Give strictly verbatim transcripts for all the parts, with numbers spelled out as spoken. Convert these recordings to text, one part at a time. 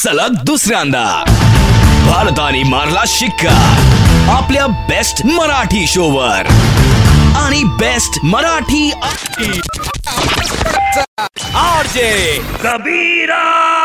सलग दुसऱ्यांदा भारताने मारला शिक्का आपल्या बेस्ट मराठी शोवर आणि best Marathi RJ Kabira.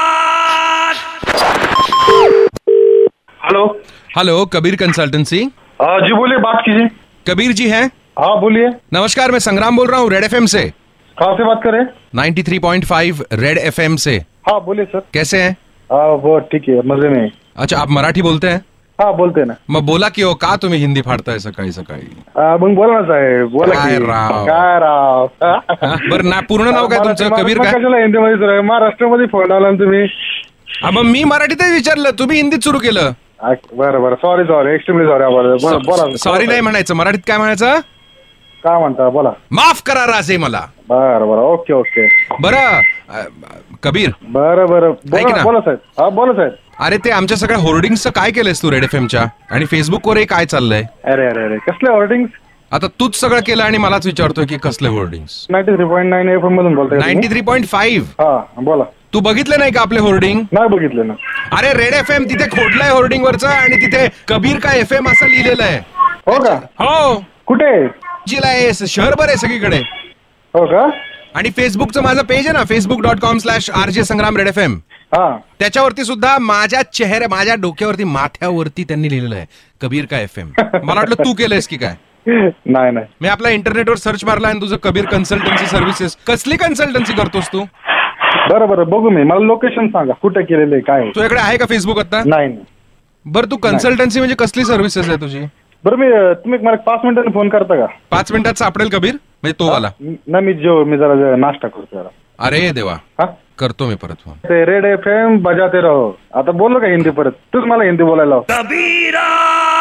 Hello hello, Kabir consultancy. जी बोलिए, बात कीजिए. कबीर जी हैं? हाँ बोलिए. नमस्कार, मैं संग्राम बोल रहा हूँ रेड एफएम से. कहाँ से बात करें? तिरानवे पॉइंट पाँच रेड एफएम से. हाँ बोलिए सर. कैसे हैं? हाँ वो ठीक है, मजे में. अच्छा, आप मराठी बोलते हैं? हाँ बोलते ना. मग बोला की हो, का तुम्ही हिंदी फाडताय सकाळी सकाळी? मग बोला ना साहेब, बोला काय की. राव. काय राव. बरं ना, पूर्ण नाव काय तुमचं? कबीर काय? कशाला हिंदीमध्ये सुरू? महाराष्ट्रामध्ये फोन आला ना तुम्ही. हा, मग मी मराठीतच विचारलं, तुम्ही हिंदीत सुरू केलं. बरं बरं, सॉरी सॉरी, एक्स्ट्रीमली सॉरी. बोला. सॉरी नाही म्हणायचं, मराठीत काय म्हणायचं? काय म्हणता, बोला. माफ करा राजे मला. बरं बरं, ओके ओके. बरं अ, कबीर. बरं बरं, ऐक बोला ना. बोला साहेब. हा बोला साहेब. अरे ते आमच्या सगळ्या होर्डिंगचं काय केलंयस तू रेड एफएमच्या आणि फेसबुकवरही काय चाललंय? अरे अरे अरे, कसले होर्डिंग्स? आता तूच सगळं केलं आणि मलाच विचारतोय की कसले hoardings? Ninety three point nine F M मधून बोलताय तुम्ही? Ninety three point five. हा बोला. तू बघितले नाही का आपले होर्डिंग? नाही बघितले ना. अरे रेड एफ एम तिथे खोडलंय होर्डिंग वरचं आणि तिथे कबीर का एफ एम असं लिहिलेलं आहे. हो का? हो, कुठे? जिला आहे शहरभर आहे सगळीकडे. हो का? आणि फेसबुकचं माझं पेज आहे ना, Facebook dot com slash R J Sangram red F M. हा, त्याच्यावरती सुद्धा माझ्या चेहऱ्या, माझ्या डोक्यावरती, माथ्यावरती त्यांनी लिहिलेलं आहे कबीर का एफ एम. मला वाटलं तू केलंयस की काय. नाही नाही. मी आपल्या इंटरनेटवर सर्च मारला आणि तुझं कबीर कन्सल्टन्सी सर्व्हिसेस. कसली कन्सल्टन्सी करतोस तू? बरं बरं, बघू मी. मला लोकेशन सांगा, कुठे केलेलं आहे, काय आहे? तुझ्याकडे आहे का फेसबुक आता? नाही नाही. बरं, तू कन्सल्टन्सी म्हणजे कसली सर्व्हिसेस आहे तुझी? बरं मी, तुम्ही मला पाच मिनिटांनी फोन करता का? पाच मिनिटात सापडेल कबीर म्हणजे तो वाला? नाही, मी जो मी जरा जरा नाश्ता करतो जरा. अरे देवा, हा, करतो मी परत फोन. ते रेड एफ एम बजाते रहो. आता बोललो का हिंदी परत? तूच मला हिंदी बोलायला लाव. कबीरा.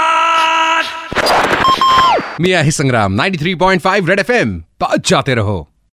मी आहे Sangram. Ninety three point five Red F M, जाते रहो.